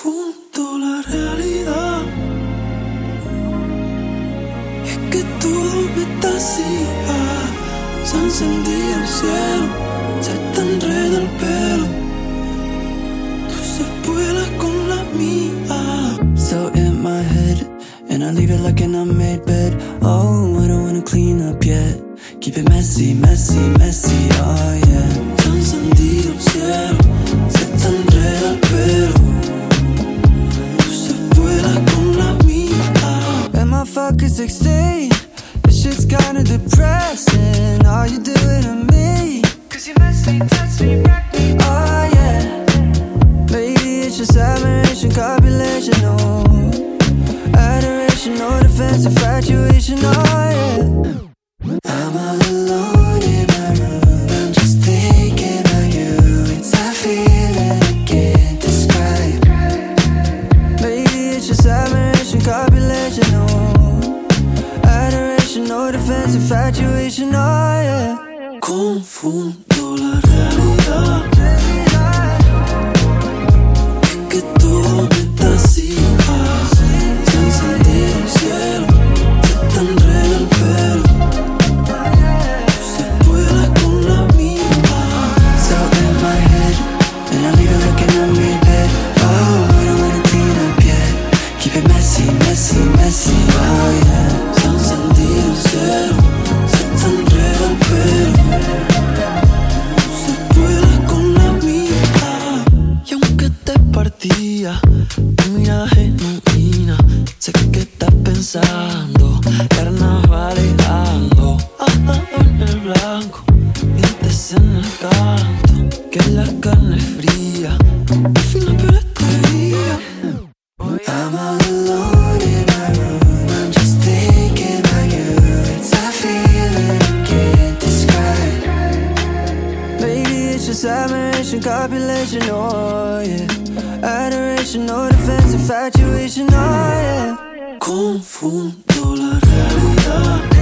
Confundo la realidad. Es que todo me tasía. Se ha encendido el cielo, se te enreda el pelo. Tú se vuelas con la mía. So in my head, and I leave it like an unmade bed. Oh, I don't wanna clean up yet. Keep it messy, messy, messy, oh yeah. Se ha encendido el cielo, se te enreda el pelo. Tú se vuelas con la mía. And my fucking 16, this shit's kinda depressing. All you doing to me, 'cause you messy, touch me, wreck me, oh yeah. Maybe it's just admiration, copulation, no adoration, no defense, infatuation, oh yeah. I'm all alone in my room, I'm just thinking of you. It's a feeling I can't describe. Maybe it's just admiration, copulation, no adoration, no defense, infatuation, oh yeah. Confundo la realidad. Es que todo me tasía. Se ha encendido el cielo, se te enreda el pelo. Tú se vuelas con la mía. So in my head, and I leave it like an unmade bed. Oh, I don't wanna clean up yet. Keep it messy, messy, messy, oh yeah. Se ha encendido el cielo, se te enreda el pelo. Se vuela con la mía. Y aunque te partía, tu mirada genuina. Sé que estás pensando, carnavalejando. En el blanco, dientes en el canto. Que la carne es fría, fina pero este día. I'm all alone in my room, I'm just thinking of you. It's a feeling I can't describe. Maybe it's just admiration, copulation, oh yeah. Adoration, no defense, infatuation, oh yeah. Confundo la realidad.